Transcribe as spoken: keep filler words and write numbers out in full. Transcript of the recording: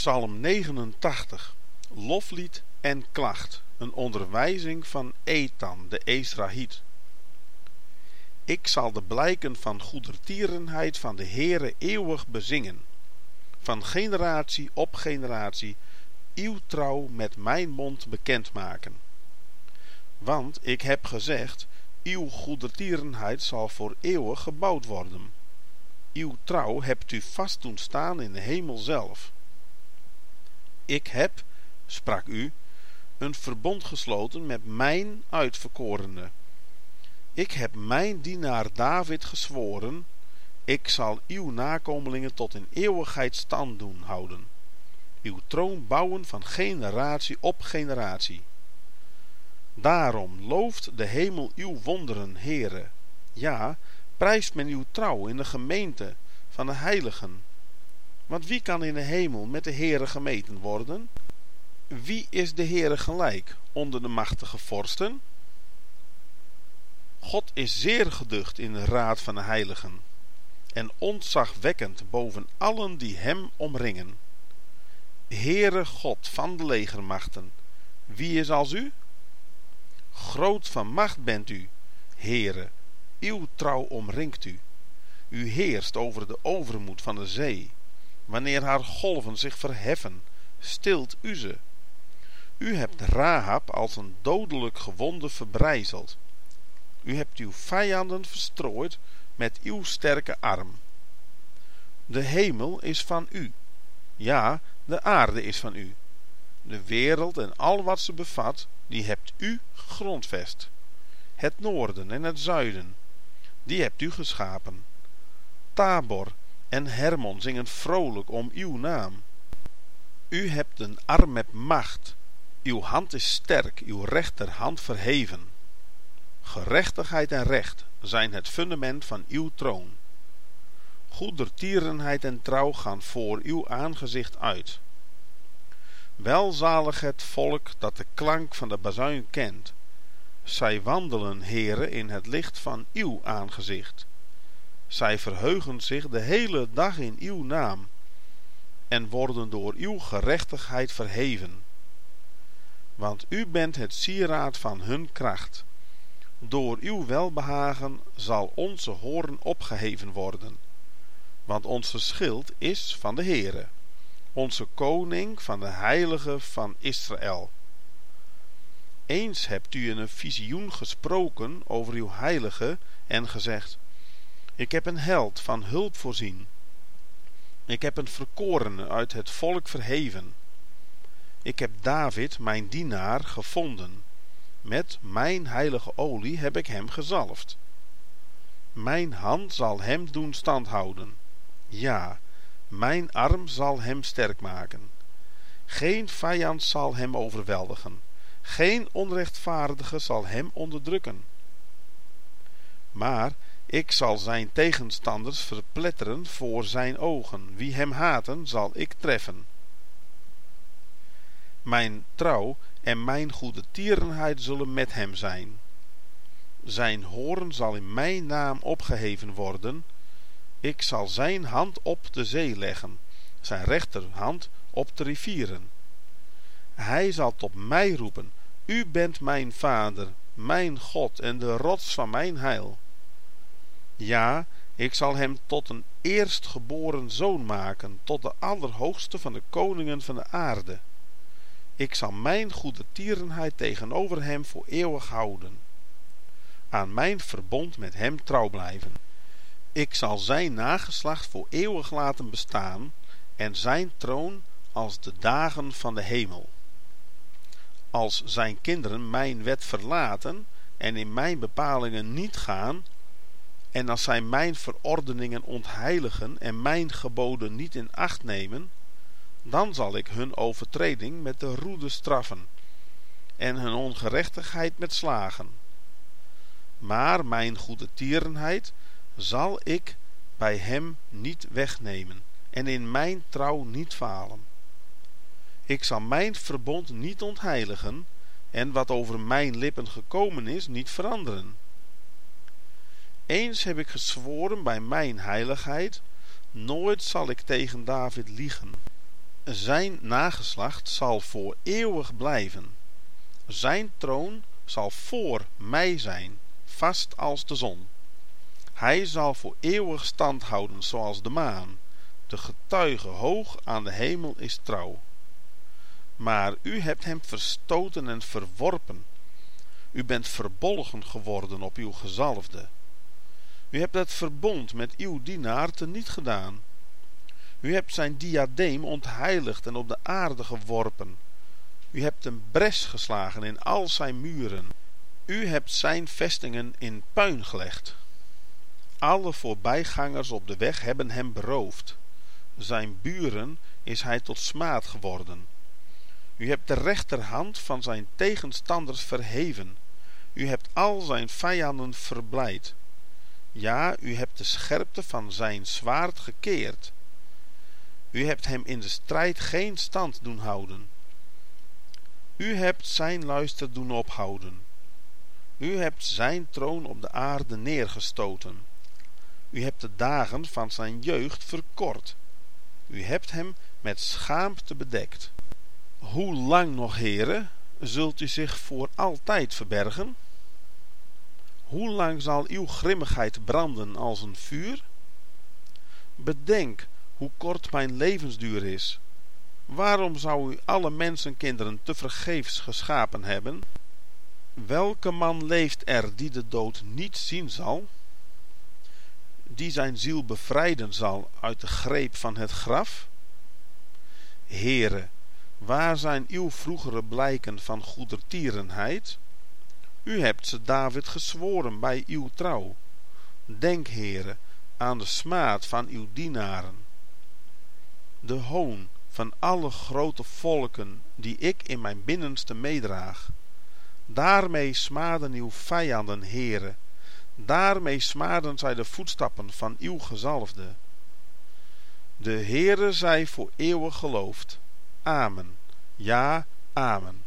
Psalm negenentachtig, loflied en klacht, een onderwijzing van Ethan de Ezrahiet. Ik zal de blijken van goedertierenheid van de Heere eeuwig bezingen, van generatie op generatie uw trouw met mijn mond bekendmaken. Want ik heb gezegd, uw goedertierenheid zal voor eeuwig gebouwd worden. Uw trouw hebt u vast doen staan in de hemel zelf. Ik heb, sprak u, een verbond gesloten met mijn uitverkorene. Ik heb mijn dienaar David gezworen, ik zal uw nakomelingen tot in eeuwigheid stand doen houden. Uw troon bouwen van generatie op generatie. Daarom looft de hemel uw wonderen, Heere. Ja, prijst men uw trouw in de gemeente van de heiligen. Want wie kan in de hemel met de Heere gemeten worden? Wie is de Heere gelijk onder de machtige vorsten? God is zeer geducht in de raad van de heiligen en ontzagwekkend boven allen die hem omringen. Heere God van de legermachten, wie is als u? Groot van macht bent u, Heere, uw trouw omringt u. U heerst over de overmoed van de zee. Wanneer haar golven zich verheffen, stilt u ze. U hebt Rahab als een dodelijk gewonde verbrijzeld. U hebt uw vijanden verstrooid met uw sterke arm. De hemel is van u. Ja, de aarde is van u. De wereld en al wat ze bevat, die hebt u gegrondvest. Het noorden en het zuiden, die hebt u geschapen. Tabor en Hermon zingen vrolijk om uw naam. U hebt een arm met macht. Uw hand is sterk, uw rechterhand verheven. Gerechtigheid en recht zijn het fundament van uw troon. Goedertierenheid en trouw gaan voor uw aangezicht uit. Welzalig het volk dat de klank van de bazuin kent. Zij wandelen, Heere, in het licht van uw aangezicht. Zij verheugen zich de hele dag in uw naam en worden door uw gerechtigheid verheven. Want u bent het sieraad van hun kracht. Door uw welbehagen zal onze hoorn opgeheven worden. Want onze schild is van de Heere, onze koning van de heilige van Israël. Eens hebt u in een visioen gesproken over uw heilige en gezegd: ik heb een held van hulp voorzien. Ik heb een verkorene uit het volk verheven. Ik heb David, mijn dienaar, gevonden. Met mijn heilige olie heb ik hem gezalfd. Mijn hand zal hem doen standhouden. Ja, mijn arm zal hem sterk maken. Geen vijand zal hem overweldigen. Geen onrechtvaardige zal hem onderdrukken. Maar ik zal zijn tegenstanders verpletteren voor zijn ogen. Wie hem haten, zal ik treffen. Mijn trouw en mijn goedertierenheid zullen met hem zijn. Zijn hoorn zal in mijn naam opgeheven worden. Ik zal zijn hand op de zee leggen, zijn rechterhand op de rivieren. Hij zal tot mij roepen: u bent mijn vader, mijn God en de rots van mijn heil. Ja, ik zal hem tot een eerstgeboren zoon maken, tot de allerhoogste van de koningen van de aarde. Ik zal mijn goedertierenheid tegenover hem voor eeuwig houden. Aan mijn verbond met hem trouw blijven. Ik zal zijn nageslacht voor eeuwig laten bestaan en zijn troon als de dagen van de hemel. Als zijn kinderen mijn wet verlaten en in mijn bepalingen niet gaan, en als zij mijn verordeningen ontheiligen en mijn geboden niet in acht nemen, dan zal ik hun overtreding met de roede straffen en hun ongerechtigheid met slagen. Maar mijn goedertierenheid zal ik bij hem niet wegnemen en in mijn trouw niet falen. Ik zal mijn verbond niet ontheiligen en wat over mijn lippen gekomen is niet veranderen. Eens heb ik gezworen bij mijn heiligheid, nooit zal ik tegen David liegen. Zijn nageslacht zal voor eeuwig blijven. Zijn troon zal voor mij zijn, vast als de zon. Hij zal voor eeuwig stand houden zoals de maan. De getuige hoog aan de hemel is trouw. Maar u hebt hem verstoten en verworpen. U bent verbolgen geworden op uw gezalfde. U hebt het verbond met uw dienaar teniet gedaan. U hebt zijn diadeem ontheiligd en op de aarde geworpen. U hebt een bres geslagen in al zijn muren. U hebt zijn vestingen in puin gelegd. Alle voorbijgangers op de weg hebben hem beroofd. Zijn buren is hij tot smaad geworden. U hebt de rechterhand van zijn tegenstanders verheven. U hebt al zijn vijanden verblijd. Ja, u hebt de scherpte van zijn zwaard gekeerd. U hebt hem in de strijd geen stand doen houden. U hebt zijn luister doen ophouden. U hebt zijn troon op de aarde neergestoten. U hebt de dagen van zijn jeugd verkort. U hebt hem met schaamte bedekt. Hoe lang nog, Heere, zult u zich voor altijd verbergen? Hoe lang zal uw grimmigheid branden als een vuur? Bedenk hoe kort mijn levensduur is. Waarom zou u alle mensenkinderen tevergeefs geschapen hebben? Welke man leeft er die de dood niet zien zal? Die zijn ziel bevrijden zal uit de greep van het graf? Heere, waar zijn uw vroegere blijken van goedertierenheid? U hebt ze David gezworen bij uw trouw. Denk, Heere, aan de smaad van uw dienaren. De hoon van alle grote volken die ik in mijn binnenste meedraag. Daarmee smaden uw vijanden, Heere. Daarmee smaden zij de voetstappen van uw gezalfde. De Heere zij voor eeuwig geloofd. Amen. Ja, amen.